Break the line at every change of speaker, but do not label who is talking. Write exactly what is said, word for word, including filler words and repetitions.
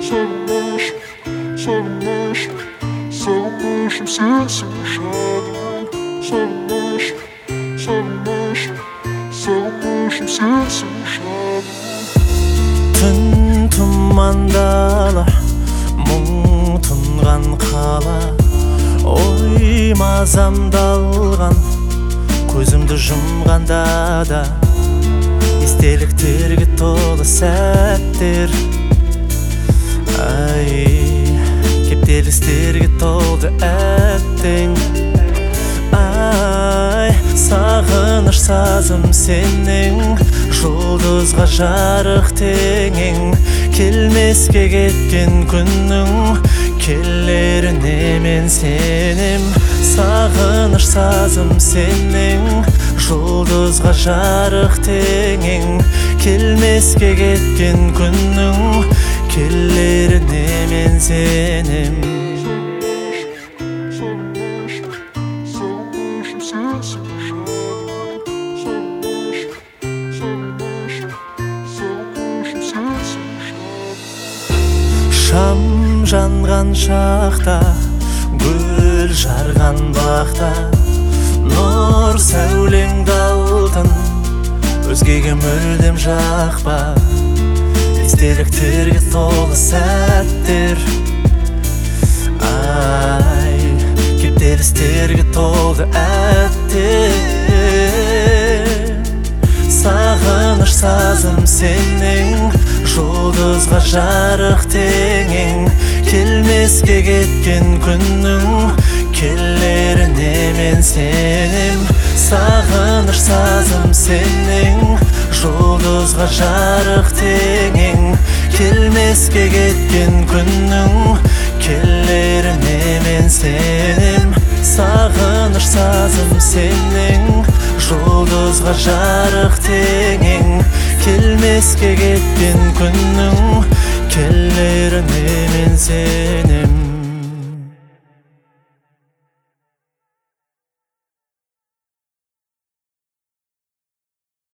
Sarılmışım, sarılmışım, sarılmışım sensin şadım. Sarılmışım, sarılmışım, sarılmışım sensin şadım.
Түн тұмандала, мұң тұнған қала, ой мазамдалған, көзімді жұмғанда да естеліктерге толы сәттер. Ай, кептелістерге толды әттең. Ай, сағыныш сазым сенің, жұлдызға жарық теңің. Келмеске кеткен күннің, келеріне мен сенем. Сағыныш сазым сенің, жұлдызға жарық теңің. Келмеске кеткен күннің, келеріне мен сенем. Шам жанған шақта, гүл жарған бақта, нұр сәулеңді алтын, өзгеге мүлдем жақпа. Естеліктерге толы сәттер. Ай, кептелістерге толды әттер. Сағыныш сазым сенің, жұлдызға жарық теңің. Келмеске кеткен күннің, келеріне мен сенем. Сағыныш сазым сенің, жұлдызға жарық теңің. Келмеске кеткен күннің, келеріне мен сенем. Сағыныш сазым сенің, жұлдызға жарық теңің. Келмеске кеткен күннің, келеріне мен сенем.